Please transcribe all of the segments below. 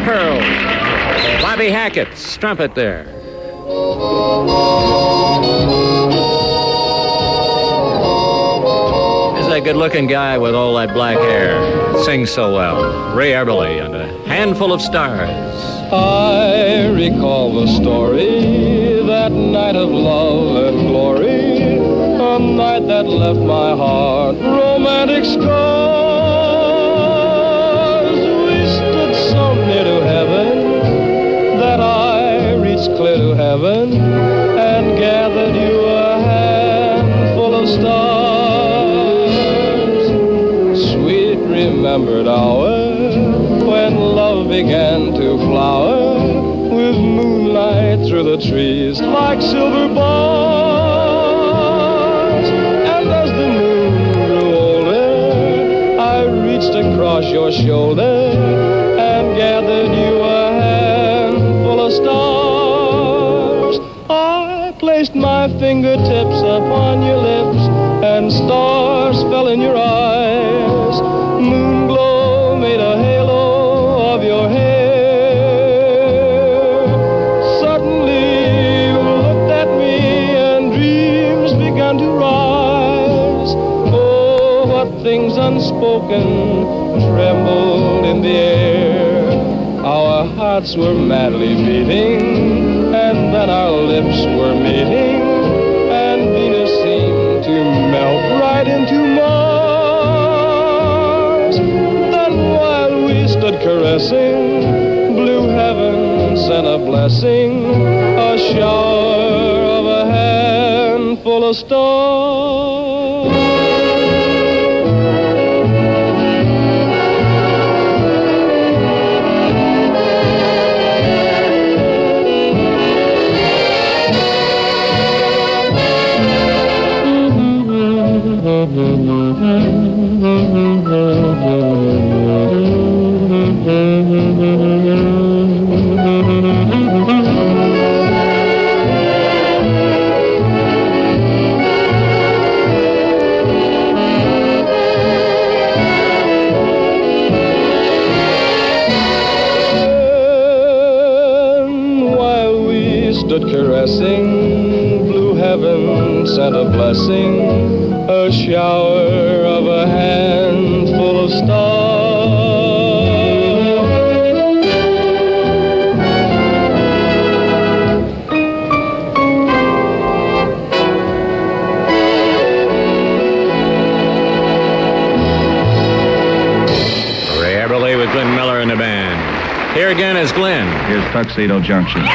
Pearl. Bobby Hackett, strumpet there. There's that good-looking guy with all that black hair. Sings so well. Ray Eberly and A Handful of Stars. I recall the story, that night of love and glory, a night that left my heart romantic scars. We stood so near to heaven that I reached clear to heaven and gathered you a handful of stars. Sweet remembered hour when love began to flower, with moonlight through the trees like silver bars. And as the moon grew older, I reached across your shoulder and gathered you a handful of stars. I placed my fingertips upon your lips, and stars fell in your eyes. Moon glow made a halo of your hair. Suddenly you looked at me and dreams began to rise. Oh, what things unspoken trembled in the air. Our hearts were madly beating, and then our lips were meeting, and Venus seemed to melt right into Mars. Then while we stood caressing, blue heaven sent a blessing, a shower of a handful of stars. Caressing, blue heaven sent a blessing, a shower of a handful of Ray Eberly with Glenn Miller in the band. Here again is Glenn. Here's Tuxedo Junction.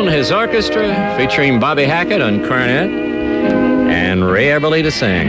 saxophone, his orchestra, featuring Bobby Hackett on cornet, and Ray Eberly to sing.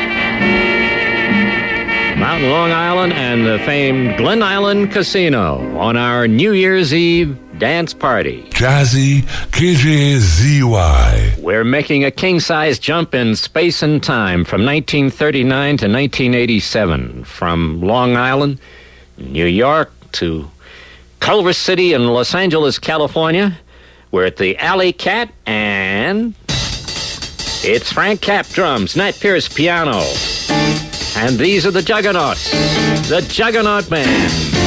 Mountain Long Island and the famed Glen Island Casino on our New Year's Eve dance party. Jazzy KJZY. We're making a king-size jump in space and time from 1939 to 1987. From Long Island, New York, to Culver City in Los Angeles, California. We're at the Alley Cat, and it's Frank Capp drums, Nat Pierce piano. And these are the Juggernauts, the Juggernaut Band.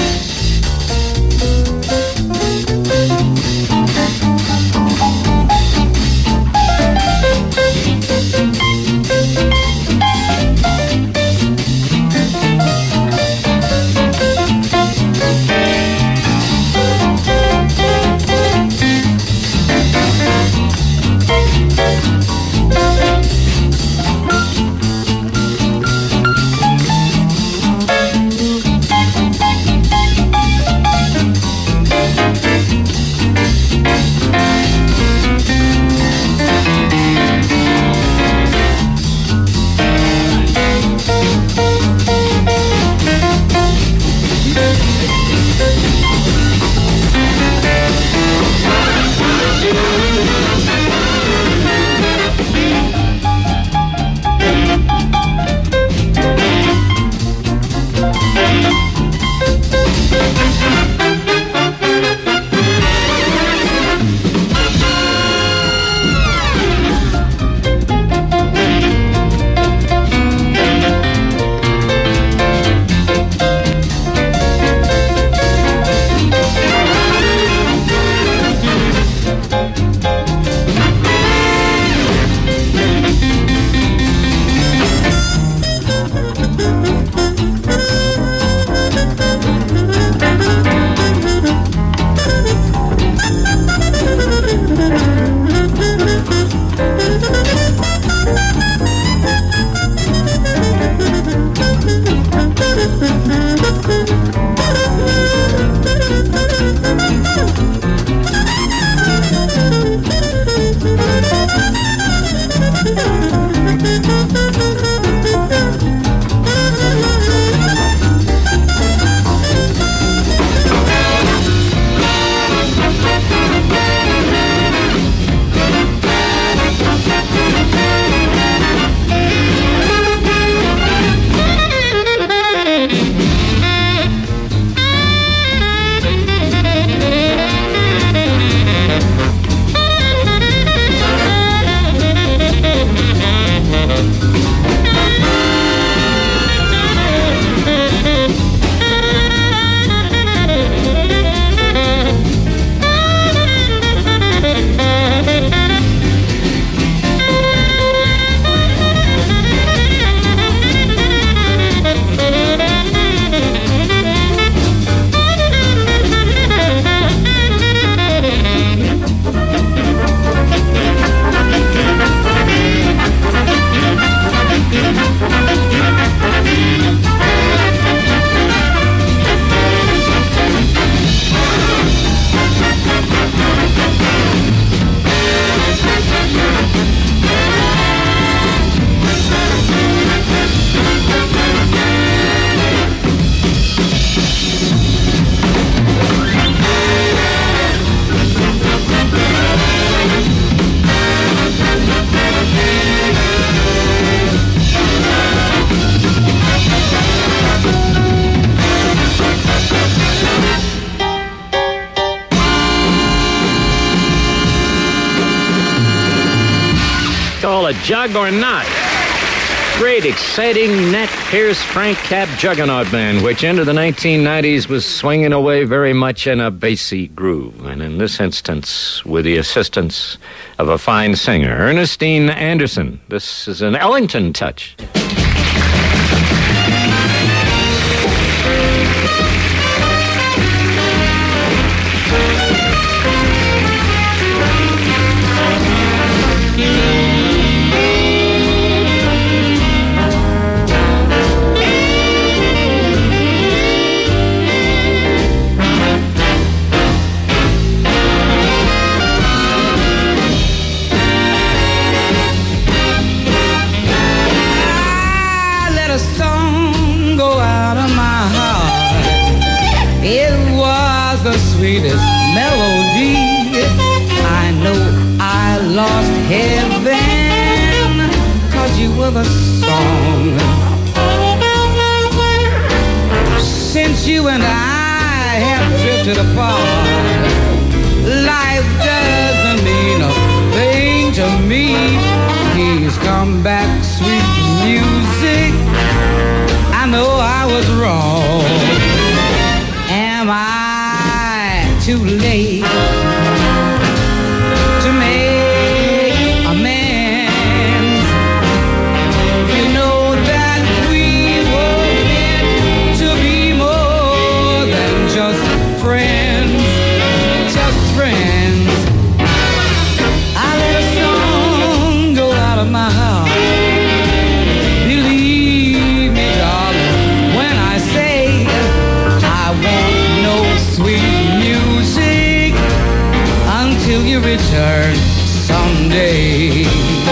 A jug or not. Great, exciting Nat Pierce, Frank Capp Juggernaut Band, which into the 1990s was swinging away very much in a bassy groove, and in this instance, with the assistance of a fine singer, Ernestine Anderson. This is an Ellington touch. lost heaven, 'cause you were the song. Since you and I have drifted apart, life doesn't mean a thing to me. Please come back, sweet music. I know I was wrong. Am I too late to make amends? You know that we were meant to be more than just friends, just friends. I let a song go out of my heart. Believe me, darling, when I say I want no sweet music until you return someday.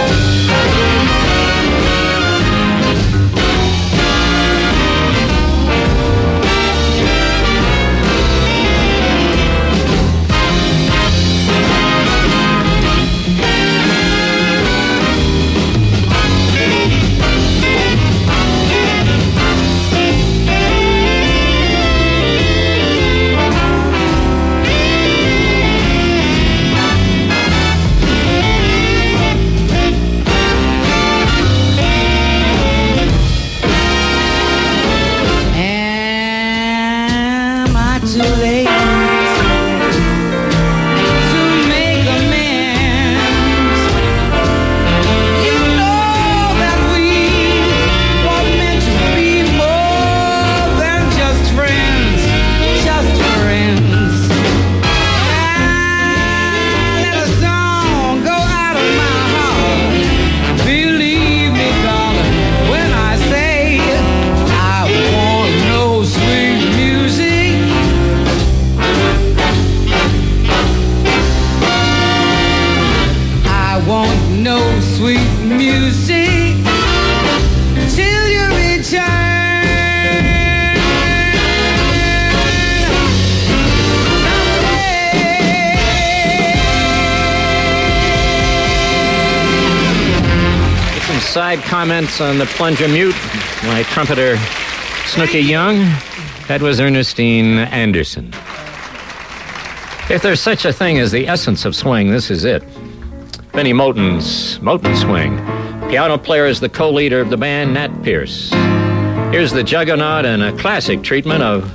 Side comments on the Plunger Mute, my trumpeter Snooky Young. That was Ernestine Anderson. If there's such a thing as the essence of swing, this is it. Benny Moten's Moten Swing. Piano player is the co-leader of the band, Nat Pierce. Here's the juggernaut and a classic treatment of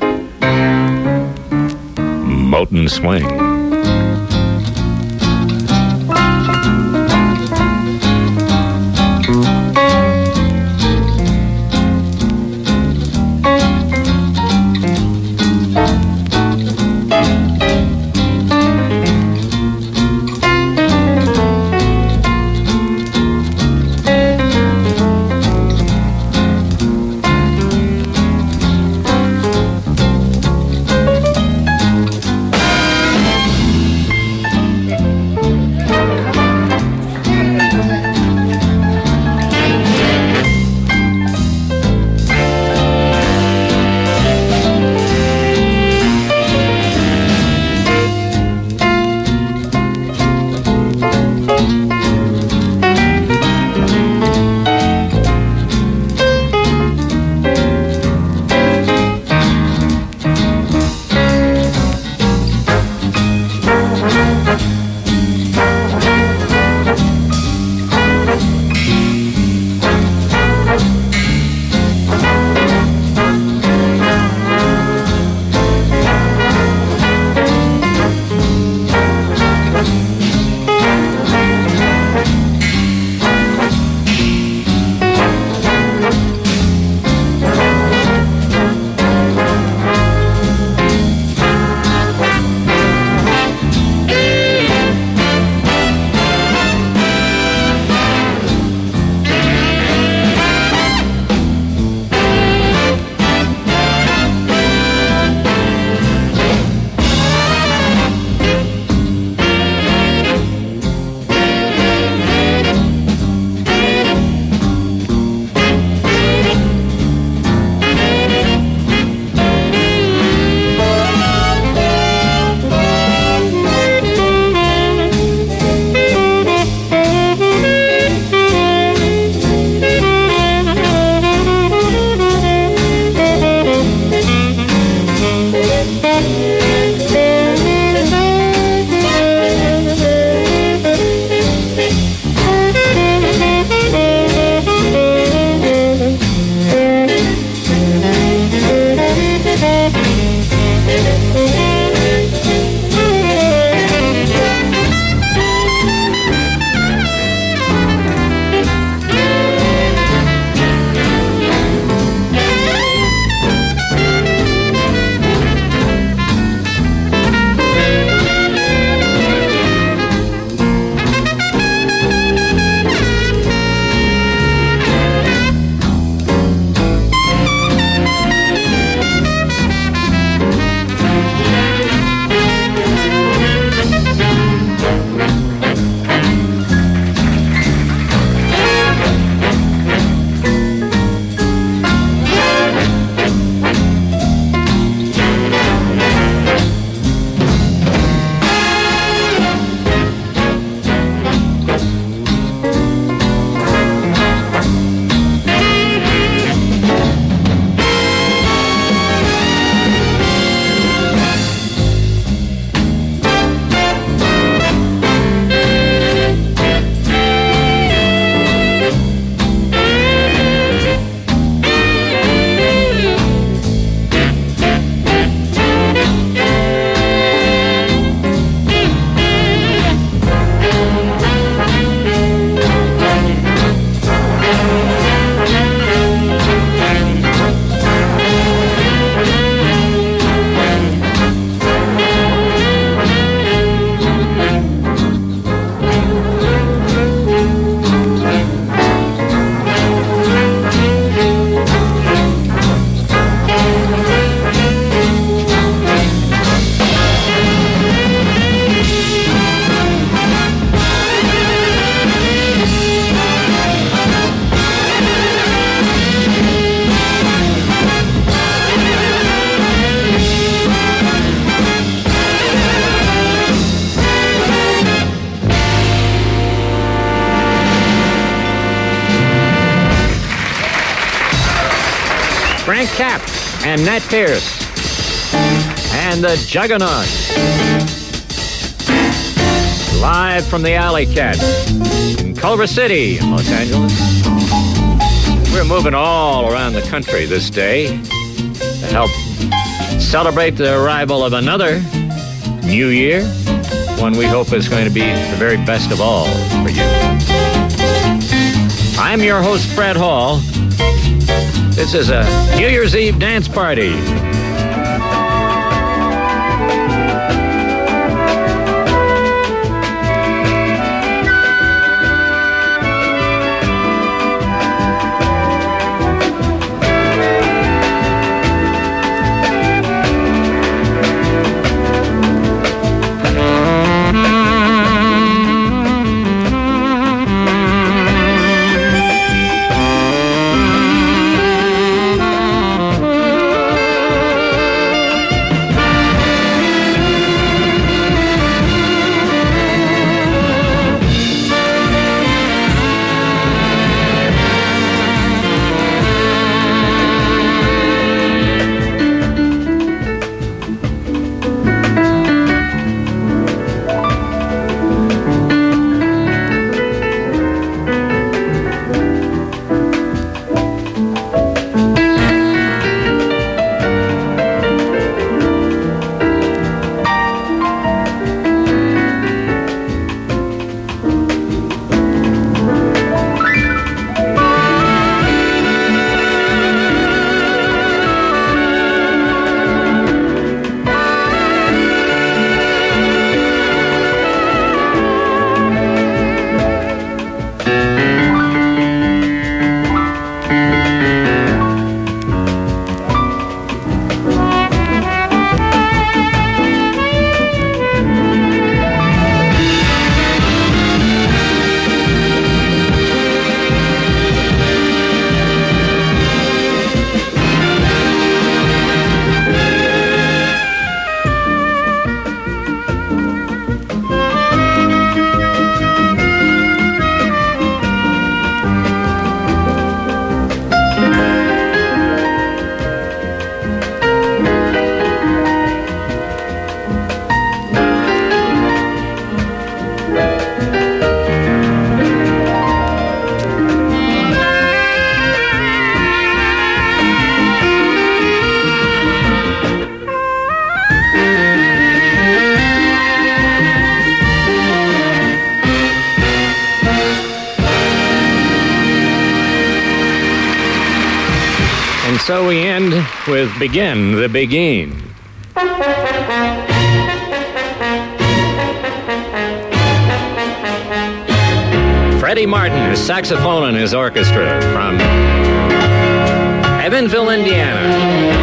Moten Swing. Frank Capps and Nat Pierce and the Juggernauts. Live from the Alley Cats in Culver City, in Los Angeles. We're moving all around the country this day to help celebrate the arrival of another new year, one we hope is going to be the very best of all for you. I'm your host, Fred Hall. This is a New Year's Eve dance party. So we end with Begin the Begin. Freddie Martin, his saxophone and his orchestra from Evansville, Indiana.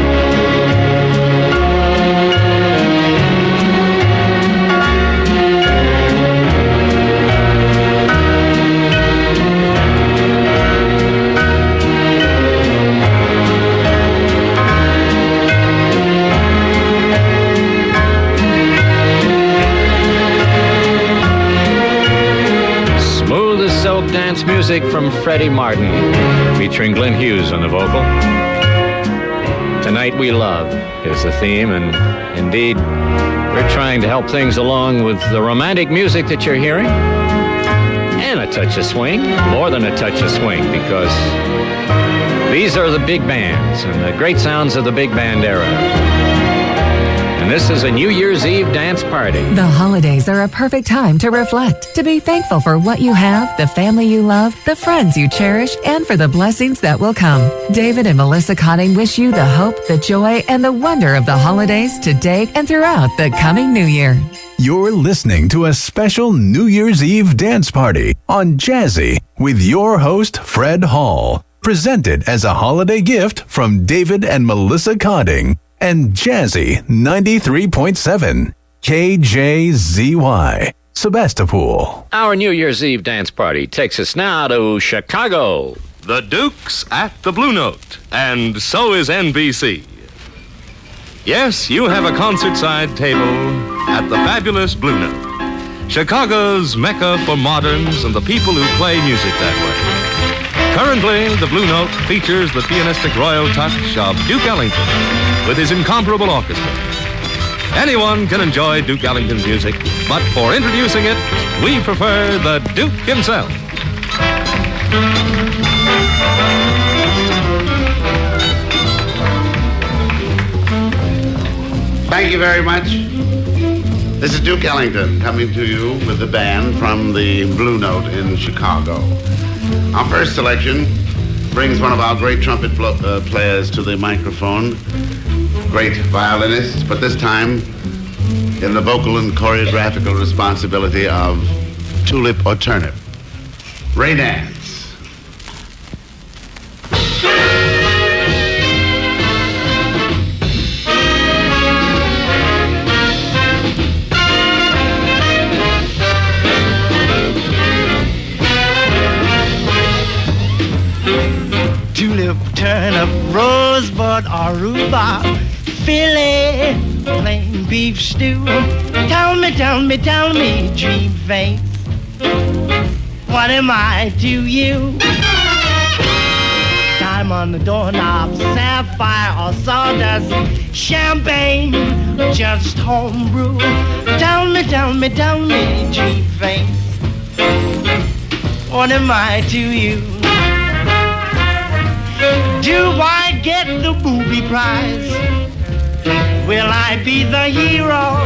Dance music from Freddie Martin, featuring Glenn Hughes on the vocal. Tonight We Love is the theme, and indeed, we're trying to help things along with the romantic music that you're hearing, and a touch of swing, more than a touch of swing, because these are the big bands and the great sounds of the big band era. And this is a New Year's Eve dance party. The holidays are a perfect time to reflect, to be thankful for what you have, the family you love, the friends you cherish, and for the blessings that will come. David and Melissa Cotting wish you the hope, the joy, and the wonder of the holidays today and throughout the coming new year. You're listening to a special New Year's Eve dance party on Jazzy with your host, Fred Hall. Presented as a holiday gift from David and Melissa Cotting. And Jazzy 93.7 KJZY, Sebastopol. Our New Year's Eve dance party takes us now to Chicago. The Dukes at the Blue Note, and so is NBC. Yes, you have a concert-side table at the fabulous Blue Note, Chicago's mecca for moderns and the people who play music that way. Currently, the Blue Note features the pianistic royal touch of Duke Ellington with his incomparable orchestra. Anyone can enjoy Duke Ellington's music, but for introducing it, we prefer the Duke himself. Thank you very much. This is Duke Ellington coming to you with the band from the Blue Note in Chicago. Our first selection brings one of our great trumpet players to the microphone, great violinist, but this time in the vocal and choreographical responsibility of Tulip or Turnip, Ray Nance. Tulip, turnip, rosebud, or rhubarb, fillet, plain beef stew. Tell me, dream face, what am I to you? Diamond, the doorknob, sapphire, or sawdust, champagne, just homebrew. Tell me, dream face, what am I to you? Do I get the booby prize? Will I be the hero?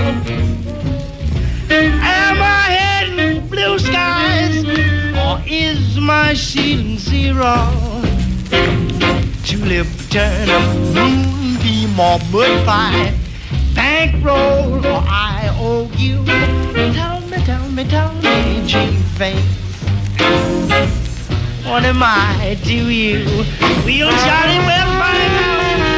Am I heading blue skies? Or is my ceiling zero? Tulip, turnip, moonbeam, or mud pie, bankroll, or IOU. Tell me, dream face, what am I to you? We'll jolly well find out.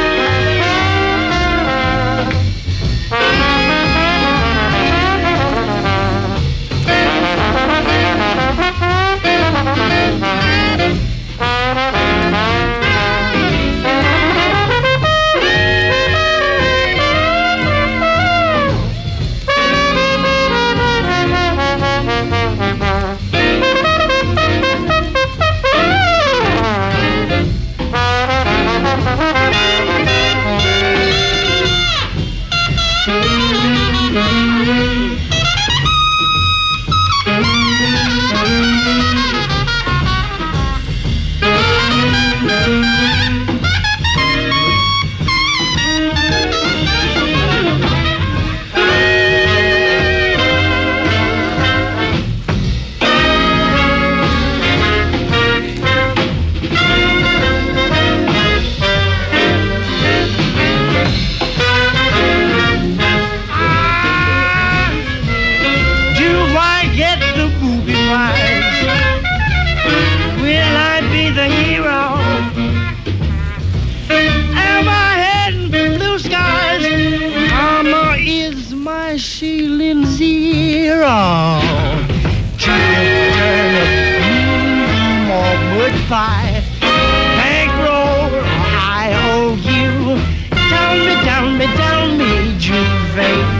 Tell me, dream face,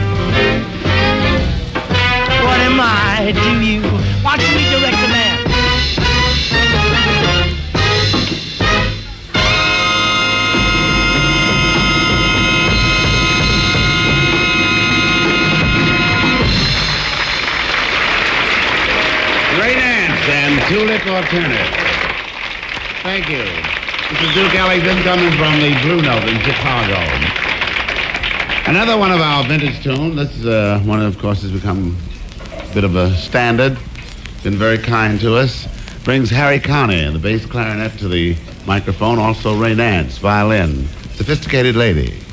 what am I to you? Watch me direct the man. Ray Nance and Tulip or Turnip. Thank you. This is Duke Ellington coming from the Blue Note in Chicago. Another one of our vintage tunes. This is one, of course, has become a bit of a standard. Been very kind to us. Brings Harry Connick and the bass clarinet to the microphone. Also Ray Nance, violin. Sophisticated Lady.